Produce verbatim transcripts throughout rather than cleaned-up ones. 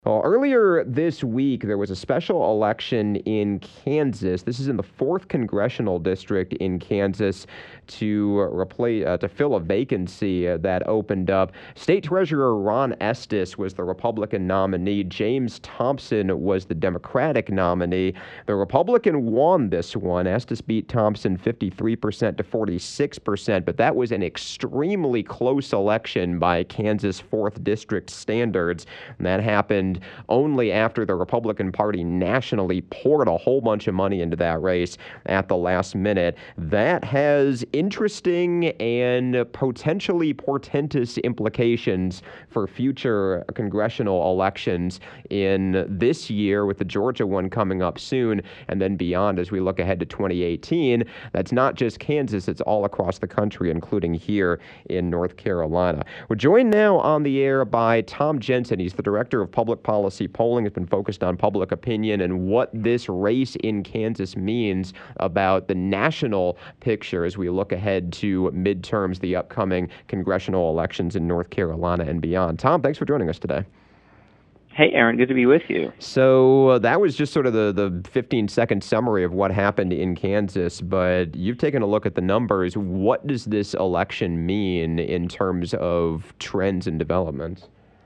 Well, earlier this week, there was a special election in Kansas. This is in the fourth congressional district in Kansas to replace uh, to fill a vacancy uh, that opened up. State Treasurer Ron Estes was the Republican nominee. James Thompson was the Democratic nominee. The Republican won this one. Estes beat Thompson fifty-three percent to forty-six percent, but that was an extremely close election by Kansas fourth District standards. And that happened only after the Republican Party nationally poured a whole bunch of money into that race at the last minute. That has interesting and potentially portentous implications for future congressional elections in this year, with the Georgia one coming up soon, and then beyond as we look ahead to twenty eighteen. That's not just Kansas, it's all across the country, including here in North Carolina. We're joined now on the air by Tom Jensen. He's the Director of Public Policy Polling. Has been focused on public opinion and what this race in Kansas means about the national picture as we look ahead to midterms, the upcoming congressional elections in North Carolina and beyond. Tom, thanks for joining us today. Hey, Aaron, good to be with you. So uh, that was just sort of the, the fifteen-second summary of what happened in Kansas, but you've taken a look at the numbers. What does this election mean in terms of trends and developments?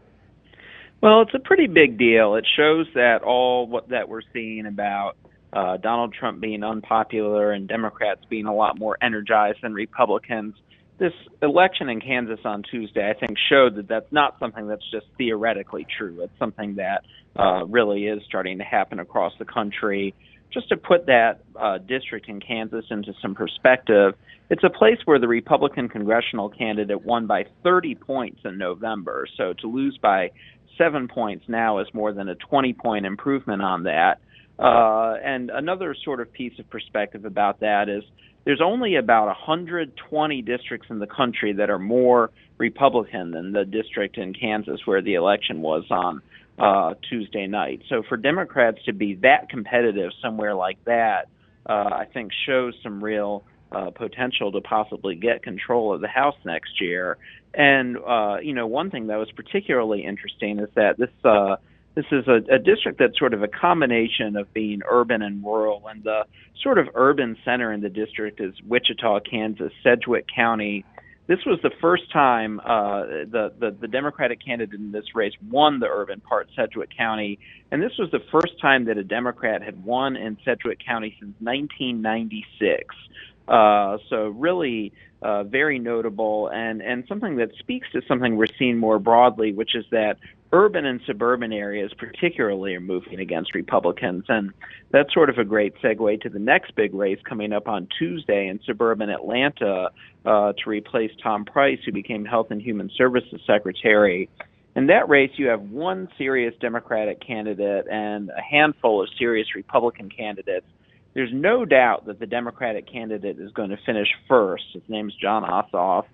Well, it's a pretty big deal. It shows that all what that we're seeing about uh, Donald Trump being unpopular and Democrats being a lot more energized than Republicans. This election in Kansas on Tuesday, I think, showed that that's not something that's just theoretically true. It's something that uh, really is starting to happen across the country. Just to put that uh, district in Kansas into some perspective, it's a place where the Republican congressional candidate won by thirty points in November. So to lose by seven points now is more than a twenty-point improvement on that. Uh, and another sort of piece of perspective about that is there's only about one hundred twenty districts in the country that are more Republican than the district in Kansas where the election was on uh, Tuesday night. So for Democrats to be that competitive somewhere like that, uh, I think shows some real uh, potential to possibly get control of the House next year. And, uh, you know, one thing that was particularly interesting is that this uh, this is a, a district that's sort of a combination of being urban and rural. And the sort of urban center in the district is Wichita, Kansas, Sedgwick County. This was the first time uh, the, the, the Democratic candidate in this race won the urban part, Sedgwick County. And this was the first time that a Democrat had won in Sedgwick County since nineteen ninety-six. Uh, so really uh, very notable and, and something that speaks to something we're seeing more broadly, which is that urban and suburban areas particularly are moving against Republicans. And that's sort of a great segue to the next big race coming up on Tuesday in suburban Atlanta uh, to replace Tom Price, who became Health and Human Services Secretary. In that race, you have one serious Democratic candidate and a handful of serious Republican candidates. There's no doubt that the Democratic candidate is going to finish first. His name's Jon Ossoff.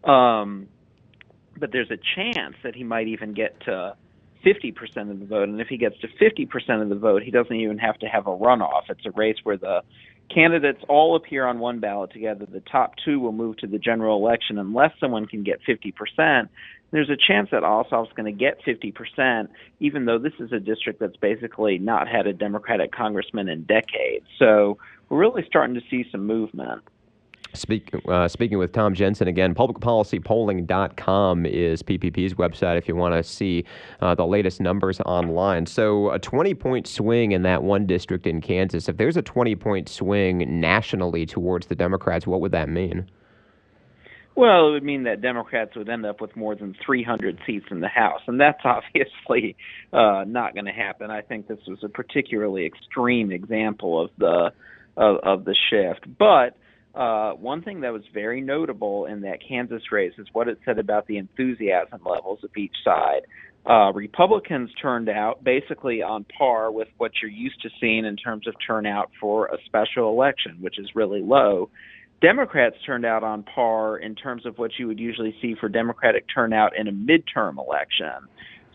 Um, but there's a chance that he might even get to fifty percent of the vote. And if he gets to fifty percent of the vote, he doesn't even have to have a runoff. It's a race where the candidates all appear on one ballot together. The top two will move to the general election unless someone can get fifty percent. There's a chance that Ossoff's going to get fifty percent, even though this is a district that's basically not had a Democratic congressman in decades. So we're really starting to see some movement. Speak, uh, speaking with Tom Jensen again, public policy polling dot com is P P P's website if you want to see uh, the latest numbers online. So a twenty-point swing in that one district in Kansas. If there's a twenty-point swing nationally towards the Democrats, what would that mean? Well, it would mean that Democrats would end up with more than three hundred seats in the House, and that's obviously uh, not going to happen. I think this was a particularly extreme example of the of, of the shift. But uh, one thing that was very notable in that Kansas race is what it said about the enthusiasm levels of each side. Uh, Republicans turned out basically on par with what you're used to seeing in terms of turnout for a special election, which is really low. Democrats turned out on par in terms of what you would usually see for Democratic turnout in a midterm election.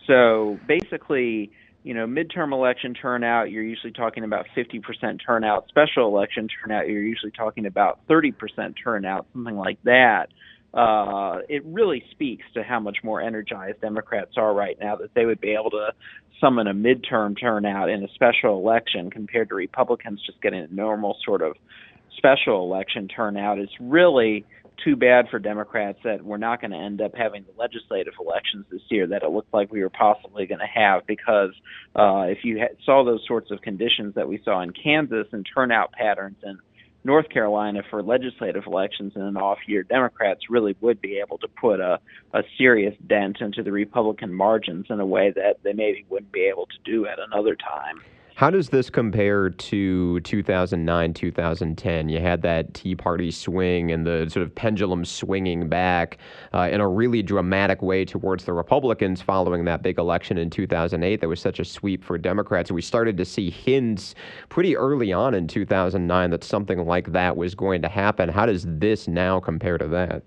So basically, you know, midterm election turnout, you're usually talking about fifty percent turnout. Special election turnout, you're usually talking about thirty percent turnout, something like that. Uh, it really speaks to how much more energized Democrats are right now, that they would be able to some in a midterm turnout in a special election compared to Republicans just getting a normal sort of special election turnout is really too bad for Democrats that we're not going to end up having the legislative elections this year that it looked like we were possibly going to have, because uh, if you ha- saw those sorts of conditions that we saw in Kansas and turnout patterns in North Carolina for legislative elections in an off year, Democrats really would be able to put a, a serious dent into the Republican margins in a way that they maybe wouldn't be able to do at another time. How does this compare to two thousand nine, two thousand ten? You had that Tea Party swing and the sort of pendulum swinging back uh, in a really dramatic way towards the Republicans following that big election in two thousand eight. That was such a sweep for Democrats. We started to see hints pretty early on in two thousand nine that something like that was going to happen. How does this now compare to that?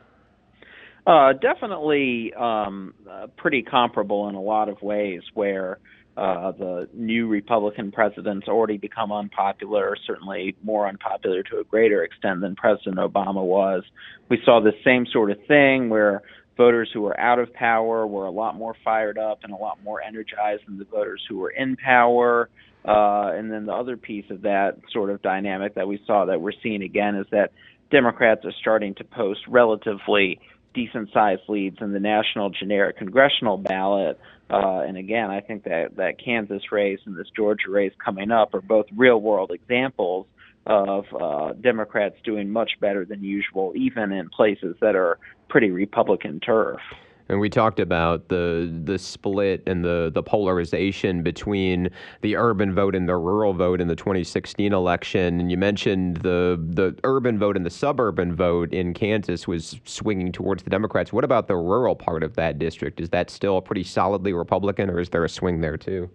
Uh, definitely um, uh, pretty comparable in a lot of ways, where Uh, the new Republican president's already become unpopular, certainly more unpopular to a greater extent than President Obama was. We saw the same sort of thing where voters who were out of power were a lot more fired up and a lot more energized than the voters who were in power. Uh, and then the other piece of that sort of dynamic that we saw that we're seeing again is that Democrats are starting to post relatively decent-sized leads in the national generic congressional ballot. Uh, and again, I think that that Kansas race and this Georgia race coming up are both real-world examples of uh, Democrats doing much better than usual, even in places that are pretty Republican turf. And we talked about the the split and the, the polarization between the urban vote and the rural vote in the twenty sixteen election. And you mentioned the the urban vote and the suburban vote in Kansas was swinging towards the Democrats. What about the rural part of that district? Is that still pretty solidly Republican, or is there a swing there too?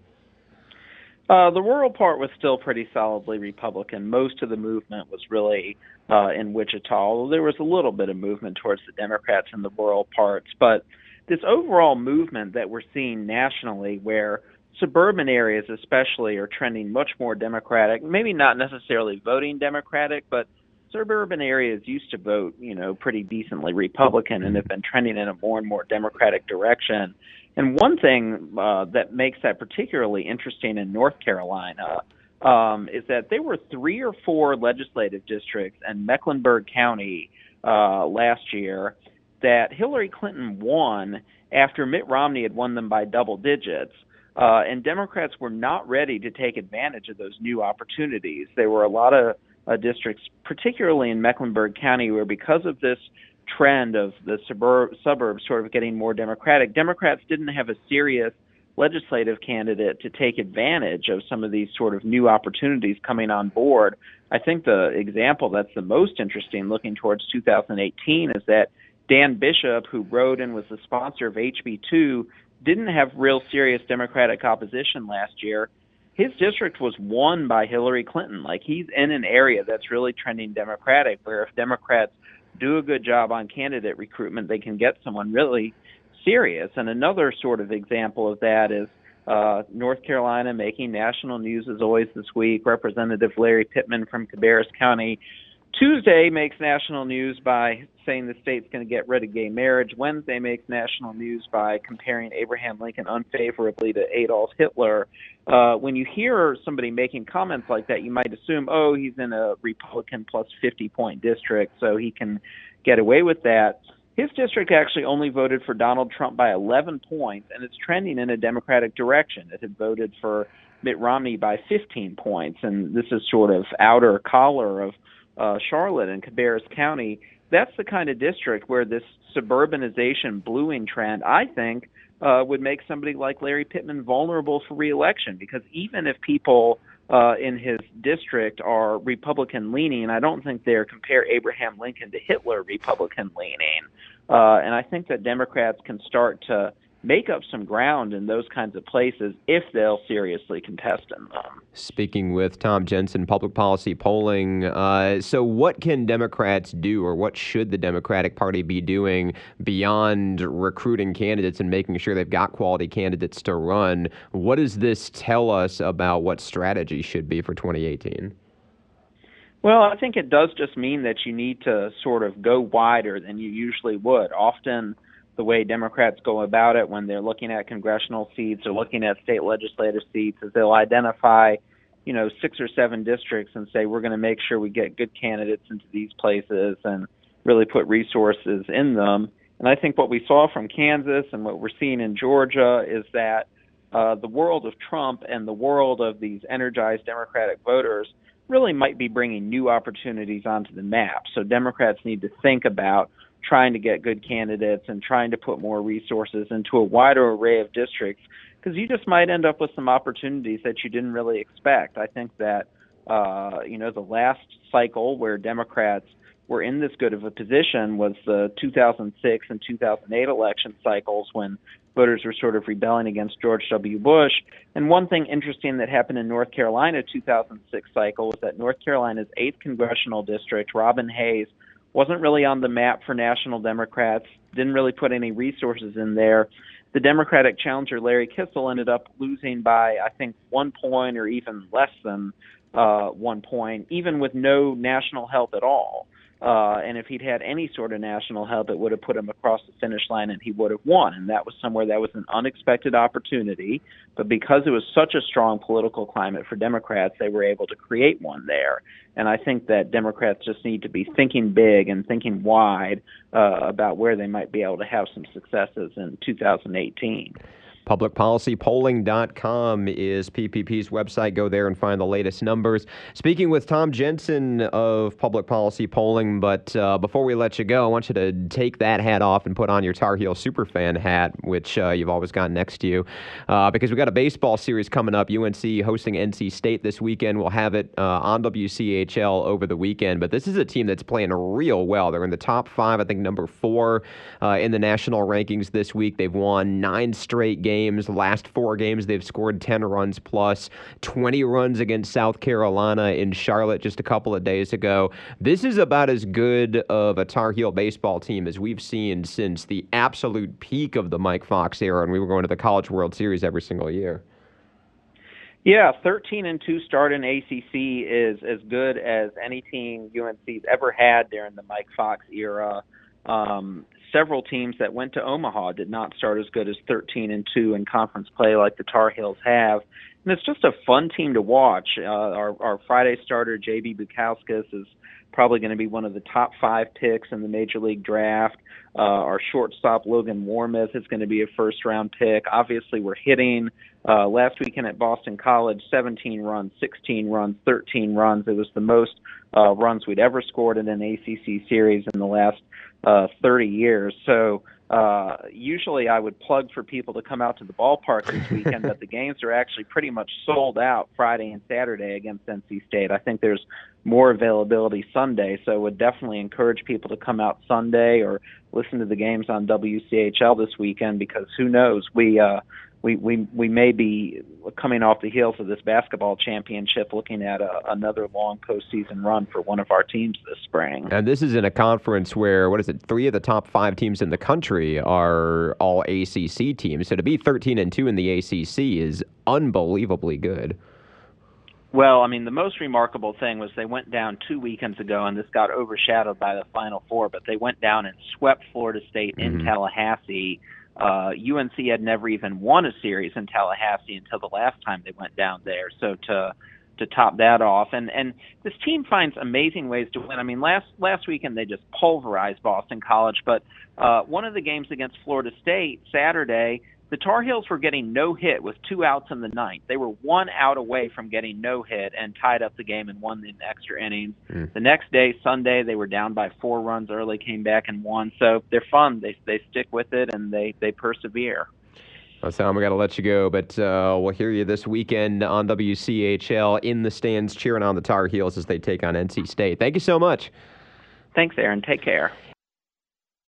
Uh, the rural part was still pretty solidly Republican. Most of the movement was really uh, in Wichita, although there was a little bit of movement towards the Democrats in the rural parts. But this overall movement that we're seeing nationally, where suburban areas especially are trending much more Democratic, maybe not necessarily voting Democratic, but suburban areas used to vote, you know, pretty decently Republican and have been trending in a more and more Democratic direction. And one thing uh, that makes that particularly interesting in North Carolina um, is that there were three or four legislative districts in Mecklenburg County uh, last year that Hillary Clinton won after Mitt Romney had won them by double digits. Uh, and Democrats were not ready to take advantage of those new opportunities. There were a lot of uh, districts, particularly in Mecklenburg County, where because of this trend of the suburb, suburbs sort of getting more Democratic, Democrats didn't have a serious legislative candidate to take advantage of some of these sort of new opportunities coming on board. I think the example that's the most interesting looking towards two thousand eighteen is that Dan Bishop, who wrote and was the sponsor of H B two, didn't have real serious Democratic opposition last year. His district was won by Hillary Clinton. Like, he's in an area that's really trending Democratic, where if Democrats do a good job on candidate recruitment, they can get someone really serious. And another sort of example of that is uh, North Carolina making national news as always this week. Representative Larry Pittman from Cabarrus County Tuesday makes national news by saying the state's going to get rid of gay marriage. Wednesday makes national news by comparing Abraham Lincoln unfavorably to Adolf Hitler. Uh, when you hear somebody making comments like that, you might assume, oh, he's in a Republican plus fifty-point district, so he can get away with that. His district actually only voted for Donald Trump by eleven points, and it's trending in a Democratic direction. It had voted for Mitt Romney by fifteen points, and this is sort of outer collar of Uh, Charlotte and Cabarrus County. That's the kind of district where this suburbanization bluing trend, I think, uh, would make somebody like Larry Pittman vulnerable for re-election, because even if people uh, in his district are Republican leaning, I don't think they're compare Abraham Lincoln to Hitler Republican leaning. Uh, and I think that Democrats can start to make up some ground in those kinds of places if they'll seriously contest in them. Speaking with Tom Jensen, Public Policy Polling. Uh, so what can Democrats do, or what should the Democratic Party be doing beyond recruiting candidates and making sure they've got quality candidates to run? What does this tell us about what strategy should be for twenty eighteen? Well, I think it does just mean that you need to sort of go wider than you usually would. Often the way Democrats go about it when they're looking at congressional seats or looking at state legislative seats is they'll identify, you know, six or seven districts and say, we're going to make sure we get good candidates into these places and really put resources in them. And I think what we saw from Kansas and what we're seeing in Georgia is that uh, the world of Trump and the world of these energized Democratic voters really might be bringing new opportunities onto the map. So Democrats need to think about trying to get good candidates and trying to put more resources into a wider array of districts, because you just might end up with some opportunities that you didn't really expect. I think that, uh, you know, the last cycle where Democrats were in this good of a position was the two thousand six and two thousand eight election cycles when voters were sort of rebelling against George W. Bush. And one thing interesting that happened in North Carolina two thousand six cycle was that North Carolina's eighth congressional district, Robin Hayes, wasn't really on the map for national Democrats, didn't really put any resources in there. The Democratic challenger, Larry Kissel, ended up losing by, I think, one point or even less than uh, one point, even with no national help at all. Uh, and if he'd had any sort of national help, it would have put him across the finish line and he would have won. And that was somewhere that was an unexpected opportunity. But because it was such a strong political climate for Democrats, they were able to create one there. And I think that Democrats just need to be thinking big and thinking wide uh, about where they might be able to have some successes in two thousand eighteen. public policy polling dot com is P P P's website. Go there and find the latest numbers. Speaking with Tom Jensen of Public Policy Polling, but uh, before we let you go, I want you to take that hat off and put on your Tar Heel superfan hat, which uh, you've always got next to you, uh, because we've got a baseball series coming up. U N C hosting N C State this weekend. We'll have it uh, on W C H L over the weekend, but this is a team that's playing real well. They're in the top five, I think number four uh, in the national rankings this week. They've won nine straight games. Games. The last four games, they've scored ten runs plus, twenty runs against South Carolina in Charlotte just a couple of days ago. This is about as good of a Tar Heel baseball team as we've seen since the absolute peak of the Mike Fox era, and we were going to the College World Series every single year. Yeah, thirteen and two start in A C C is as good as any team U N C's ever had during the Mike Fox era. Um, several teams that went to Omaha did not start as good as thirteen and two in conference play like the Tar Heels have. And it's just a fun team to watch. Uh, our, our Friday starter, J B Bukauskas, is probably going to be one of the top five picks in the Major League Draft. Uh, our shortstop, Logan Warmith, is going to be a first-round pick. Obviously, we're hitting. Uh, last weekend at Boston College, seventeen runs, sixteen runs, thirteen runs. It was the most uh, runs we'd ever scored in an A C C series in the last uh, thirty years. So uh, usually I would plug for people to come out to the ballpark this weekend, but the games are actually pretty much sold out Friday and Saturday against N C State. I think there's more availability Sunday, so I would definitely encourage people to come out Sunday or listen to the games on W C H L this weekend, because who knows, we uh, we, we we may be coming off the heels of this basketball championship looking at a, another long postseason run for one of our teams this spring. And this is in a conference where, what is it, three of the top five teams in the country are all A C C teams. So to be thirteen and two in the A C C is unbelievably good. Well, I mean, the most remarkable thing was they went down two weekends ago, and this got overshadowed by the Final Four, but they went down and swept Florida State in mm-hmm. Tallahassee. Uh, U N C had never even won a series in Tallahassee until the last time they went down there. So to to top that off, and and this team finds amazing ways to win. I mean, last last weekend they just pulverized Boston College, but uh, one of the games against Florida State Saturday, the Tar Heels were getting no hit with two outs in the ninth. They were one out away from getting no hit and tied up the game and won in extra innings. Mm. The next day, Sunday, they were down by four runs early, came back and won. So they're fun. They they stick with it and they they persevere. Well, Sam, we got to let you go, but uh, we'll hear you this weekend on W C H L in the stands cheering on the Tar Heels as they take on N C State. Thank you so much. Thanks, Aaron. Take care.